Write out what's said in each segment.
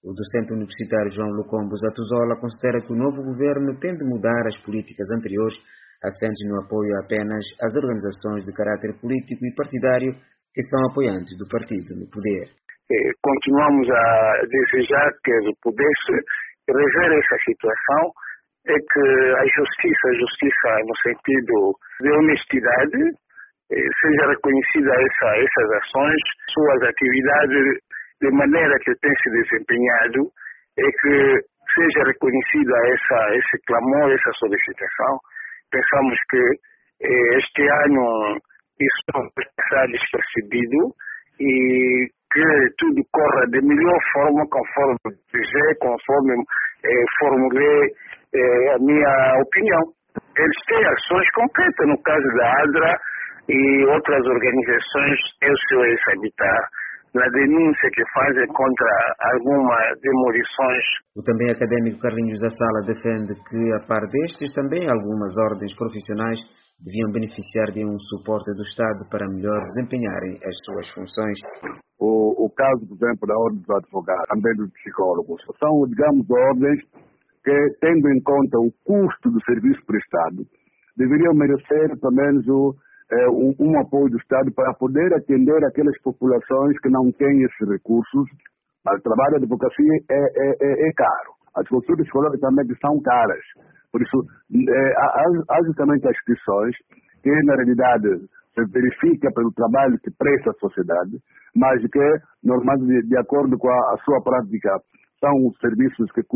O docente universitário João Lucombo Zatuzola considera que o novo governo tem de mudar as políticas anteriores, assentes no apoio apenas às organizações de caráter político e partidário que são apoiantes do partido no poder. Continuamos a desejar que pudesse rever essa situação e que a justiça no sentido de honestidade, seja reconhecida essas ações, suas atividades de maneira que tem se desempenhado e que seja reconhecida esse clamor, essa solicitação. Pensamos que este ano isso não vai passar despercebido e que tudo corra de melhor forma, conforme desejei, conforme formulei a minha opinião. Eles têm ações concretas, no caso da ADRA e outras organizações, SOS Habitat, na denúncia que fazem contra algumas demolições. O também académico Carlinhos Assala defende que, a par destes, também algumas ordens profissionais deviam beneficiar de um suporte do Estado para melhor desempenharem as suas funções. O caso, por exemplo, da ordem dos advogados, também dos psicólogos, são, digamos, ordens que, tendo em conta o custo do serviço prestado, deveriam merecer, pelo menos, um apoio do Estado para poder atender aquelas populações que não têm esses recursos. Mas o trabalho da advocacia é caro. As consultas psicológicas também são caras. Por isso, há justamente as instituições que, na realidade, se verifica pelo trabalho que presta à sociedade, mas que, normalmente, de acordo com a sua prática, são serviços que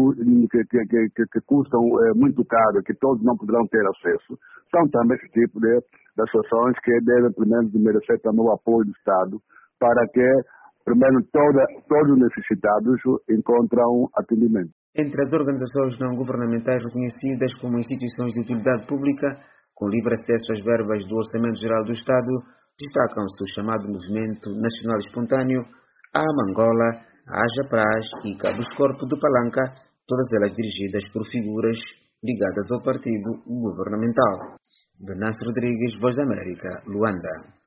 custam muito caro, que todos não poderão ter acesso. São também esse tipo de ações que devem, pelo menos, merecer também o apoio do Estado, para que, pelo menos, todos os necessitados encontrem atendimento. Entre as organizações não governamentais reconhecidas como instituições de utilidade pública, com livre acesso às verbas do Orçamento Geral do Estado, destacam-se o chamado Movimento Nacional Espontâneo, a Mangola, a Ajapraz e Cabos Corpo de Palanca, todas elas dirigidas por figuras ligadas ao partido governamental. Venâncio Rodrigues, Voz da América, Luanda.